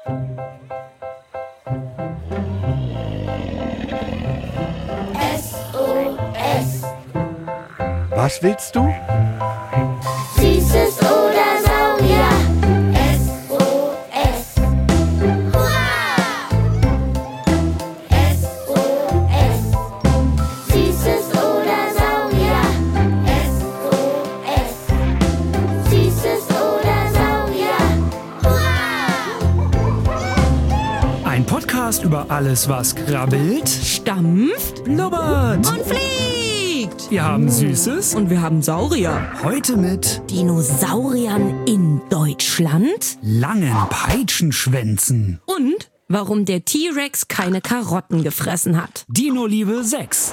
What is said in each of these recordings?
SOS. Was willst du? Süßes oder Saurier. SOS. Hurra! SOS. Süßes oder Saurier. SOS. Süßes oder Saurier. Hurra! Ein Podcast über alles, was krabbelt, Stampft blubbert. und fliegt. Wir haben Süßes Und wir haben Saurier. heute mit Dinosauriern in Deutschland. langen Peitschenschwänzen. Und warum der T-Rex keine Karotten gefressen hat. Dino-Liebe 6.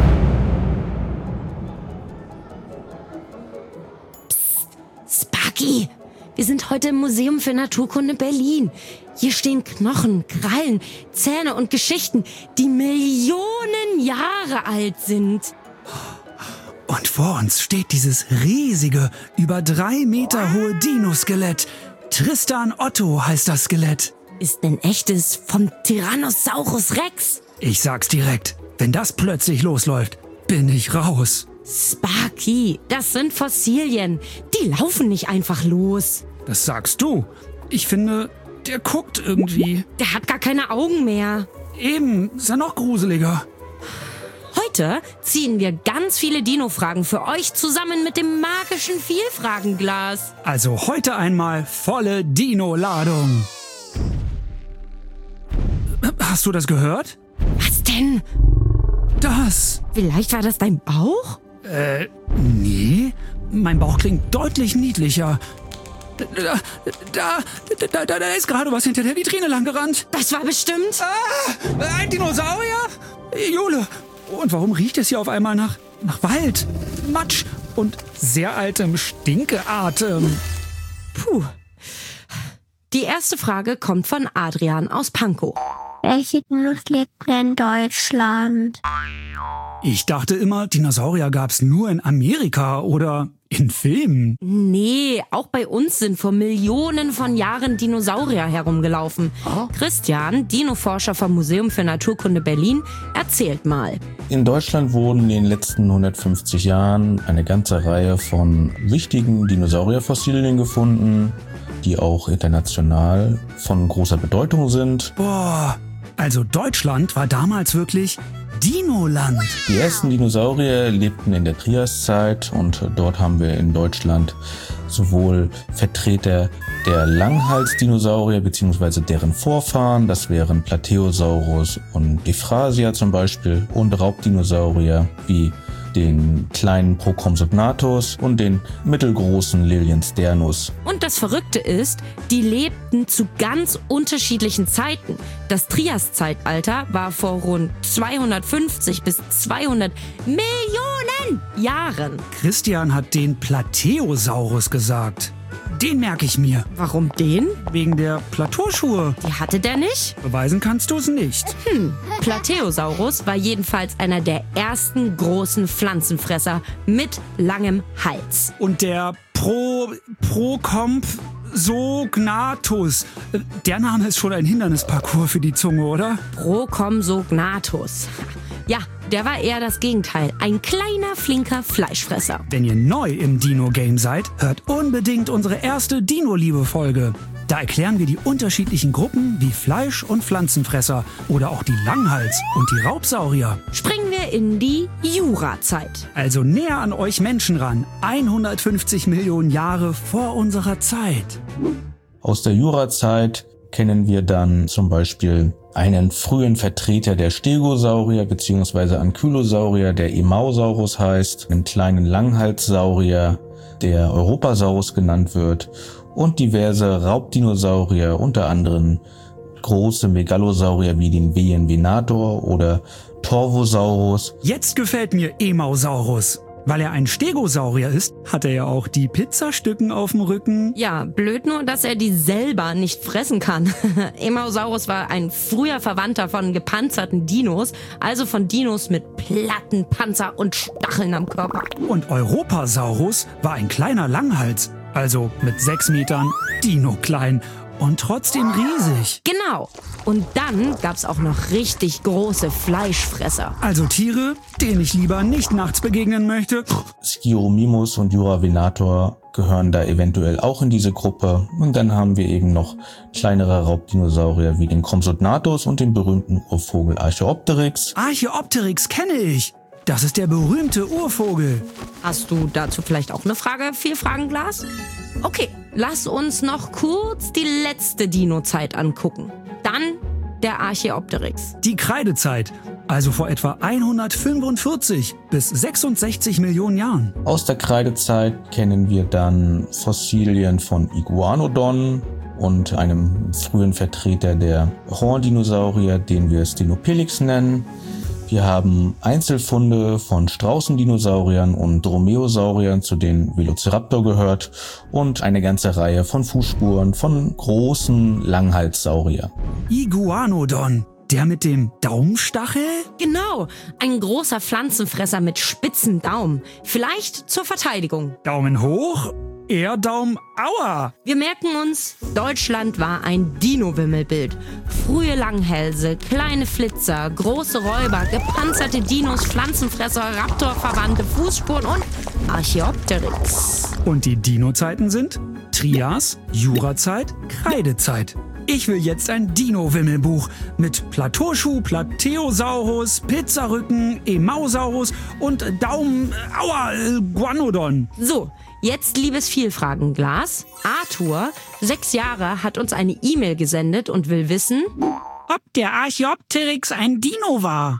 Sparky, wir sind heute im Museum für Naturkunde Berlin. Hier stehen Knochen, Krallen, Zähne und Geschichten, die Millionen Jahre alt sind. Und vor uns steht dieses riesige, über 3 Meter hohe Dinoskelett. Tristan Otto heißt das Skelett. Ist ein echtes vom Tyrannosaurus Rex. Ich sag's direkt, wenn das plötzlich losläuft, bin ich raus. Sparky, das sind Fossilien. Die laufen nicht einfach los. Das sagst du. Ich finde, der guckt irgendwie. Der hat gar keine Augen mehr. Eben, ist ja noch gruseliger. Heute ziehen wir ganz viele Dino-Fragen für euch zusammen mit dem magischen Vielfragenglas. Also heute einmal volle Dino-Ladung. Hast du das gehört? Was denn? Das? Vielleicht war das dein Bauch? Nee, mein Bauch klingt deutlich niedlicher. Da ist gerade was hinter der Vitrine langgerannt. Das war bestimmt. Ein Dinosaurier? Jule, und warum riecht es hier auf einmal nach Wald, Matsch und sehr altem Stinkeatem? Puh. Die erste Frage kommt von Adrian aus Pankow. Welche Dinos lebten in Deutschland? Ich dachte immer, Dinosaurier gab's nur in Amerika oder in Filmen. Nee, auch bei uns sind vor Millionen von Jahren Dinosaurier herumgelaufen. Christian, Dino-Forscher vom Museum für Naturkunde Berlin, erzählt mal. In Deutschland wurden in den letzten 150 Jahren eine ganze Reihe von wichtigen Dinosaurierfossilien gefunden, die auch international von großer Bedeutung sind. Boah, also Deutschland war damals wirklich Dinoland. Die ersten Dinosaurier lebten in der Triaszeit und dort haben wir in Deutschland sowohl Vertreter der Langhalsdinosaurier bzw. deren Vorfahren, das wären Plateosaurus und Euphrasia zum Beispiel, und Raubdinosaurier wie den kleinen Procompsognathus und den mittelgroßen Liliensternus. Und das Verrückte ist, die lebten zu ganz unterschiedlichen Zeiten. Das Triaszeitalter war vor rund 250 bis 200 Millionen Jahren. Christian hat den Plateosaurus gesagt. Den merke ich mir. Warum den? Wegen der Plateauschuhe. Die hatte der nicht? Beweisen kannst du es nicht. Plateosaurus war jedenfalls einer der ersten großen Pflanzenfresser mit langem Hals. Und der Procompsognathus. Der Name ist schon ein Hindernisparcours für die Zunge, oder? Procompsognathus. Ja, der war eher das Gegenteil. Ein kleiner, flinker Fleischfresser. Wenn ihr neu im Dino-Game seid, hört unbedingt unsere erste Dino-Liebe-Folge. Da erklären wir die unterschiedlichen Gruppen wie Fleisch- und Pflanzenfresser oder auch die Langhals- und die Raubsaurier. Springen wir in die Jurazeit. Also näher an euch Menschen ran. 150 Millionen Jahre vor unserer Zeit. Aus der Jurazeit kennen wir dann zum Beispiel einen frühen Vertreter der Stegosaurier bzw. Ankylosaurier, der Emausaurus heißt, einen kleinen Langhalssaurier, der Europasaurus genannt wird, und diverse Raubdinosaurier, unter anderem große Megalosaurier wie den Venator oder Torvosaurus. Jetzt gefällt mir Emausaurus. Weil er ein Stegosaurier ist, hat er ja auch die Pizzastücken auf dem Rücken. Ja, blöd nur, dass er die selber nicht fressen kann. Emausaurus war ein früher Verwandter von gepanzerten Dinos, also von Dinos mit Platten, Panzer und Stacheln am Körper. Und Europasaurus war ein kleiner Langhals, also mit 6 Metern Dino klein. und trotzdem riesig. Genau. Und dann gab's auch noch richtig große Fleischfresser. Also Tiere, denen ich lieber nicht nachts begegnen möchte. Skiromimus und Juravenator gehören da eventuell auch in diese Gruppe. Und dann haben wir eben noch kleinere Raubdinosaurier wie den Compsognathus und den berühmten Urvogel Archaeopteryx. Archaeopteryx kenne ich. Das ist der berühmte Urvogel. Hast du dazu vielleicht auch eine Frage? 4 Fragen, Glas? Okay, lass uns noch kurz die letzte Dino-Zeit angucken. Dann der Archaeopteryx. Die Kreidezeit, also vor etwa 145 bis 66 Millionen Jahren. Aus der Kreidezeit kennen wir dann Fossilien von Iguanodon und einem frühen Vertreter der Horndinosaurier, den wir Stenopelix nennen. Wir haben Einzelfunde von Straußendinosauriern und Dromaeosauriern, zu denen Velociraptor gehört, und eine ganze Reihe von Fußspuren von großen Langhalssauriern. Iguanodon, der mit dem Daumenstachel? Genau, ein großer Pflanzenfresser mit spitzen Daumen. Vielleicht zur Verteidigung. Daumen hoch, eher Daumen aua. Wir merken uns, Deutschland war ein Dino-Wimmelbild. Frühe Langhälse, kleine Flitzer, große Räuber, gepanzerte Dinos, Pflanzenfresser, Raptorverwandte, Fußspuren und Archaeopteryx. Und die Dino-Zeiten sind Trias, Jurazeit, Kreidezeit. Ich will jetzt ein Dino-Wimmelbuch mit Plateauschuh, Plateosaurus, Pizzarücken, Emausaurus und Guanodon. So, jetzt liebes Vielfragenglas. Arthur, 6 Jahre, hat uns eine E-Mail gesendet und will wissen, Ob der Archaeopteryx ein Dino war?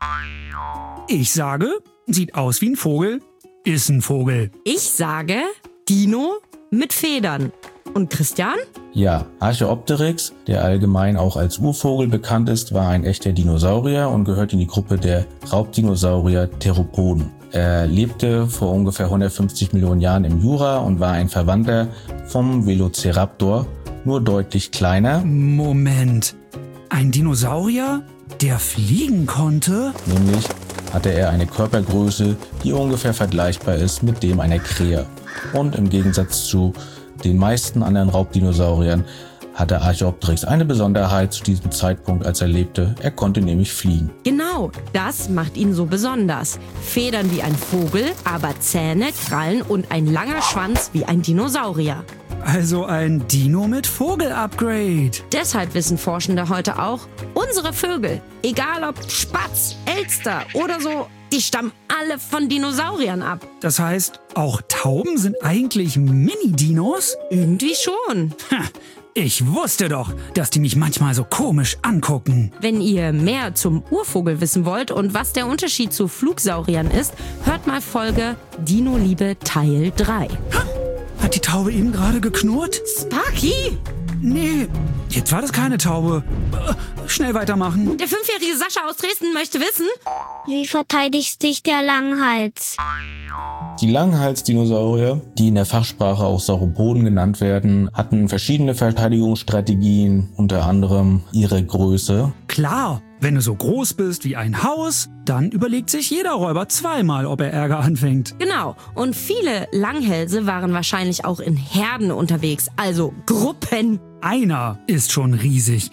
Ich sage, sieht aus wie ein Vogel, ist ein Vogel. ich sage Dino mit Federn. Und Christian? Ja, Archaeopteryx, der allgemein auch als Urvogel bekannt ist, war ein echter Dinosaurier und gehört in die Gruppe der Raubdinosaurier Theropoden. Er lebte vor ungefähr 150 Millionen Jahren im Jura und war ein Verwandter vom Velociraptor, nur deutlich kleiner, Moment, ein Dinosaurier, der fliegen konnte? nämlich hatte er eine Körpergröße, die ungefähr vergleichbar ist mit dem einer Krähe. Und im Gegensatz zu den meisten anderen Raubdinosauriern hatte Archaeopteryx eine Besonderheit zu diesem Zeitpunkt, als er lebte. Er konnte nämlich fliegen. Genau, das macht ihn so besonders. Federn wie ein Vogel, aber Zähne, Krallen und ein langer Schwanz wie ein Dinosaurier. Also ein Dino mit Vogel-Upgrade. Deshalb wissen Forschende heute auch, unsere Vögel, egal ob Spatz, Elster oder so, die stammen alle von Dinosauriern ab. Das heißt, auch Tauben sind eigentlich Mini-Dinos? Irgendwie schon. Ha, ich wusste doch, dass die mich manchmal so komisch angucken. Wenn ihr mehr zum Urvogel wissen wollt und was der Unterschied zu Flugsauriern ist, hört mal Folge Dino-Liebe Teil 3. Hat die Taube eben gerade geknurrt? Sparky! Nee, jetzt war das keine Taube. Schnell weitermachen. Der 5-jährige Sascha aus Dresden möchte wissen, Wie verteidigt sich der Langhals? Die Langhalsdinosaurier, die in der Fachsprache auch Sauropoden genannt werden, hatten verschiedene Verteidigungsstrategien, unter anderem ihre Größe. Klar, wenn du so groß bist wie ein Haus, dann überlegt sich jeder Räuber zweimal, ob er Ärger anfängt. genau, und viele Langhälse waren wahrscheinlich auch in Herden unterwegs, also Gruppen. Einer ist schon riesig.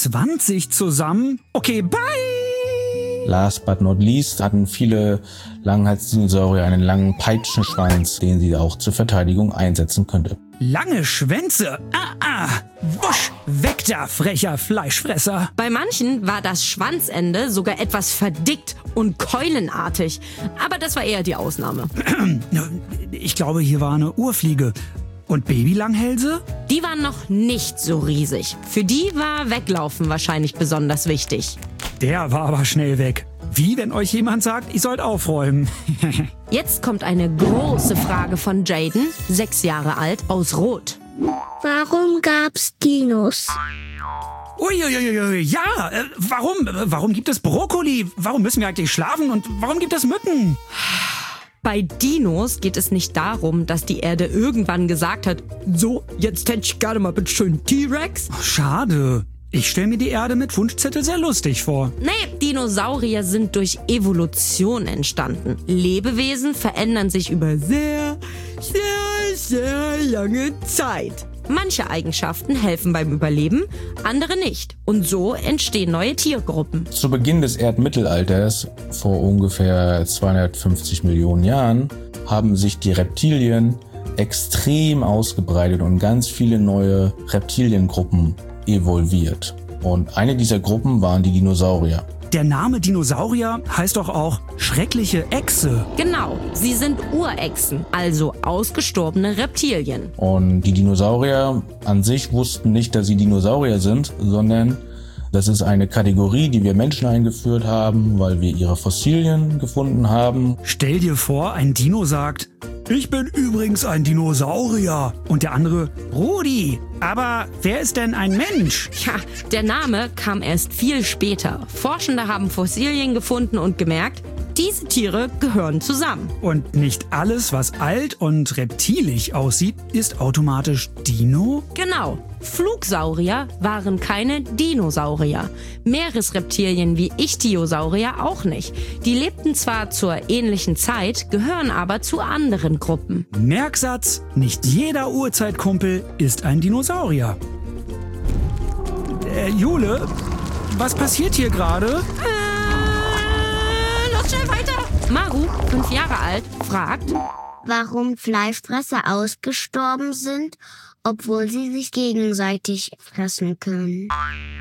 20 zusammen? Okay, bye! Last but not least hatten viele Langhalsdinosaurier einen langen Peitschenschwanz, den sie auch zur Verteidigung einsetzen könnte. Lange Schwänze. Wusch, weg da, frecher Fleischfresser. Bei manchen war das Schwanzende sogar etwas verdickt und keulenartig, aber das war eher die Ausnahme. Ich glaube, hier war eine Urfliege. Und Babylanghälse? Die waren noch nicht so riesig. Für die war Weglaufen wahrscheinlich besonders wichtig. Der war aber schnell weg. Wie wenn euch jemand sagt, ihr sollt aufräumen. Jetzt kommt eine große Frage von Jaden, 6 Jahre alt, aus Rot. Warum gab's Dinos? Uiuiui, ja, warum gibt es Brokkoli? Warum müssen wir eigentlich schlafen? Und warum gibt es Mücken? Bei Dinos geht es nicht darum, dass die Erde irgendwann gesagt hat, so, jetzt hätte ich gerne mal bitte schön T-Rex. Schade. Ich stelle mir die Erde mit Wunschzettel sehr lustig vor. Nee, Dinosaurier sind durch Evolution entstanden. Lebewesen verändern sich über sehr lange Zeit. Manche Eigenschaften helfen beim Überleben, andere nicht. Und so entstehen neue Tiergruppen. Zu Beginn des Erdmittelalters, vor ungefähr 250 Millionen Jahren, haben sich die Reptilien extrem ausgebreitet und ganz viele neue Reptiliengruppen evolviert. Und eine dieser Gruppen waren die Dinosaurier. Der Name Dinosaurier heißt doch auch schreckliche Echse. Genau, sie sind Urechsen, also ausgestorbene Reptilien. Und die Dinosaurier an sich wussten nicht, dass sie Dinosaurier sind, sondern das ist eine Kategorie, die wir Menschen eingeführt haben, weil wir ihre Fossilien gefunden haben. Stell dir vor, ein Dino sagt, ich bin übrigens ein Dinosaurier. Und der andere, Rudi, aber wer ist denn ein Mensch? Ja, der Name kam erst viel später. Forschende haben Fossilien gefunden und gemerkt, diese Tiere gehören zusammen. Und nicht alles, was alt und reptilig aussieht, ist automatisch Dino? Genau. Flugsaurier waren keine Dinosaurier. Meeresreptilien wie Ichthyosaurier auch nicht. Die lebten zwar zur ähnlichen Zeit, gehören aber zu anderen Gruppen. Merksatz, nicht jeder Urzeitkumpel ist ein Dinosaurier. Jule, was passiert hier gerade? Los schnell weiter! Maru, 5 Jahre alt, fragt, Warum Fleischfresser ausgestorben sind, obwohl sie sich gegenseitig fressen können.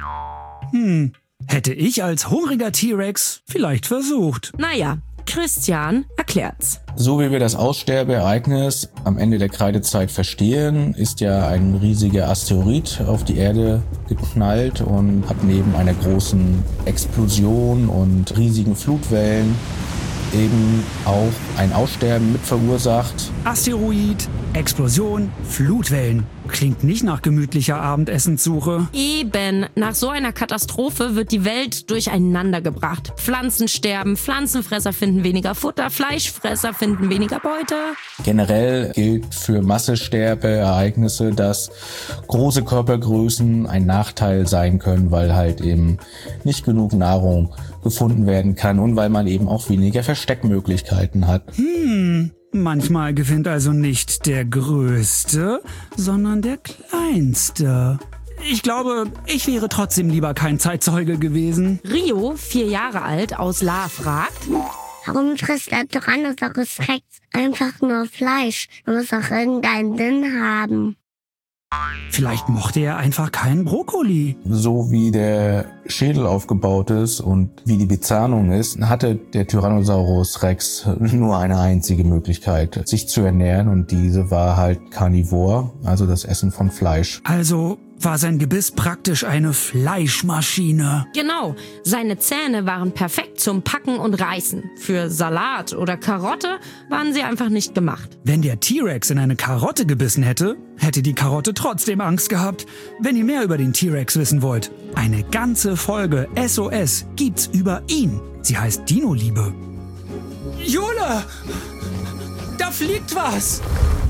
Hätte ich als hungriger T-Rex vielleicht versucht. naja, Christian erklärt's. So wie wir das Aussterbeereignis am Ende der Kreidezeit verstehen, ist ja ein riesiger Asteroid auf die Erde geknallt und hat neben einer großen Explosion und riesigen Flutwellen eben auch ein Aussterben mit verursacht. Asteroid, Explosion, Flutwellen. Klingt nicht nach gemütlicher Abendessenssuche. Eben, nach so einer Katastrophe wird die Welt durcheinander gebracht. Pflanzen sterben, Pflanzenfresser finden weniger Futter, Fleischfresser finden weniger Beute. Generell gilt für Massesterbeereignisse, dass große Körpergrößen ein Nachteil sein können, weil halt eben nicht genug Nahrung gefunden werden kann und weil man eben auch weniger Versteckmöglichkeiten hat. Manchmal gewinnt also nicht der Größte, sondern der Kleinste. Ich glaube, ich wäre trotzdem lieber kein Zeitzeuge gewesen. Rio, 4 Jahre alt, aus La fragt, Warum frisst der Tyrannosaurus Rex einfach nur Fleisch? Er muss auch irgendeinen Sinn haben. Vielleicht mochte er einfach keinen Brokkoli. So wie der Schädel aufgebaut ist und wie die Bezahnung ist, hatte der Tyrannosaurus Rex nur eine einzige Möglichkeit, sich zu ernähren, und diese war halt Karnivor, also das Essen von Fleisch. Also war sein Gebiss praktisch eine Fleischmaschine. genau, seine Zähne waren perfekt zum Packen und Reißen. Für Salat oder Karotte waren sie einfach nicht gemacht. Wenn der T-Rex in eine Karotte gebissen hätte, hätte die Karotte trotzdem Angst gehabt. Wenn ihr mehr über den T-Rex wissen wollt, eine ganze Folge SOS gibt's über ihn. Sie heißt Dino-Liebe. Jule! Da fliegt was!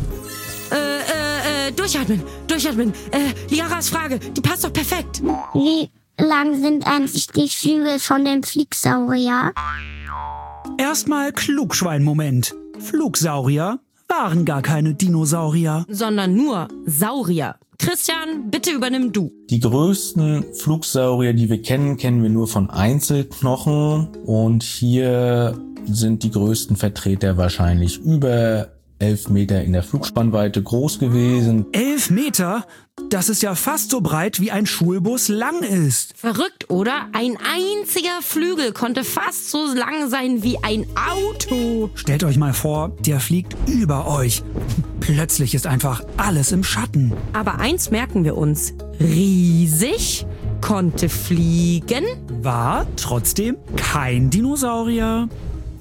Durchatmen. Liaras Frage, die passt doch perfekt. Wie lang sind eigentlich die Flügel von dem Flugsaurier? Erstmal Klugschwein-Moment. Flugsaurier waren gar keine Dinosaurier. Sondern nur Saurier. Christian, bitte übernimm du. Die größten Flugsaurier, die wir kennen, kennen wir nur von Einzelknochen, und hier sind die größten Vertreter wahrscheinlich über 11 Meter in der Flugspannweite groß gewesen. 11 Meter? Das ist ja fast so breit, wie ein Schulbus lang ist. Verrückt, oder? Ein einziger Flügel konnte fast so lang sein wie ein Auto. Stellt euch mal vor, der fliegt über euch. Plötzlich ist einfach alles im Schatten. Aber eins merken wir uns. Riesig, konnte fliegen. War trotzdem kein Dinosaurier.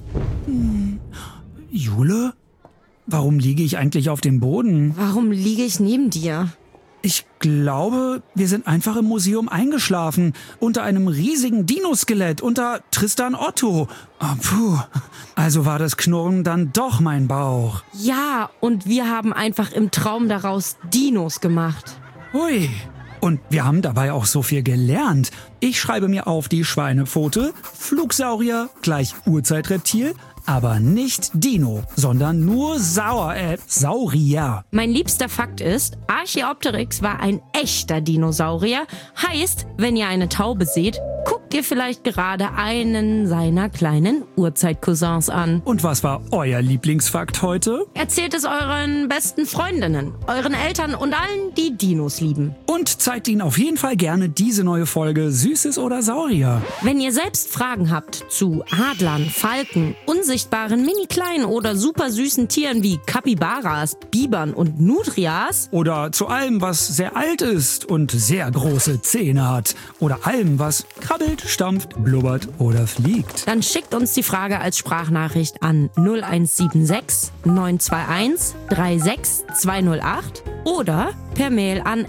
Jule? Warum liege ich eigentlich auf dem Boden? Warum liege ich neben dir? Ich glaube, wir sind einfach im Museum eingeschlafen. Unter einem riesigen Dinoskelett, unter Tristan Otto. Also war das Knurren dann doch mein Bauch. Ja, und wir haben einfach im Traum daraus Dinos gemacht. Hui. Und wir haben dabei auch so viel gelernt. Ich schreibe mir auf die Schweinepfote, Flugsaurier gleich Urzeitreptil, aber nicht Dino, sondern nur Saurier. Mein liebster Fakt ist, Archaeopteryx war ein echter Dinosaurier. Heißt, wenn ihr eine Taube seht, guckt ihr vielleicht gerade einen seiner kleinen Urzeitcousins an. Und was war euer Lieblingsfakt heute? Erzählt es euren besten Freundinnen, euren Eltern und allen, die Dinos lieben. Und zeigt ihnen auf jeden Fall gerne diese neue Folge Süßes oder Saurier. Wenn ihr selbst Fragen habt zu Adlern, Falken, unsichtbaren, mini-kleinen oder super süßen Tieren wie Capybaras, Bibern und Nutrias, Oder zu allem, was sehr alt ist und sehr große Zähne hat. Oder allem, was krabbelt, stampft, blubbert oder fliegt. dann schickt uns die Frage als Sprachnachricht an 0176 921 36208 oder per Mail an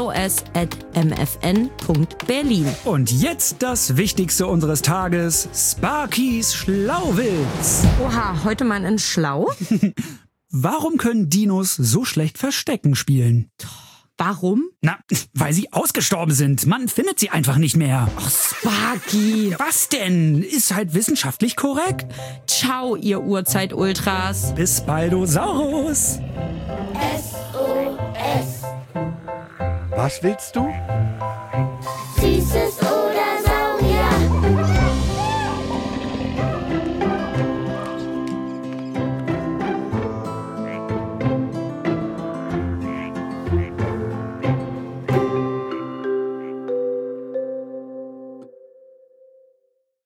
sos@mfn.berlin. Und jetzt das Wichtigste unseres Tages, Sparkys Schlauwitz. Oha, heute mal in Schlau. Warum können Dinos so schlecht Verstecken spielen? Warum? Na, weil sie ausgestorben sind. Man findet sie einfach nicht mehr. Ach, Sparky. Was denn? Ist halt wissenschaftlich korrekt. Ciao, ihr Urzeit-Ultras. Bis baldosaurus. SOS. Was willst du?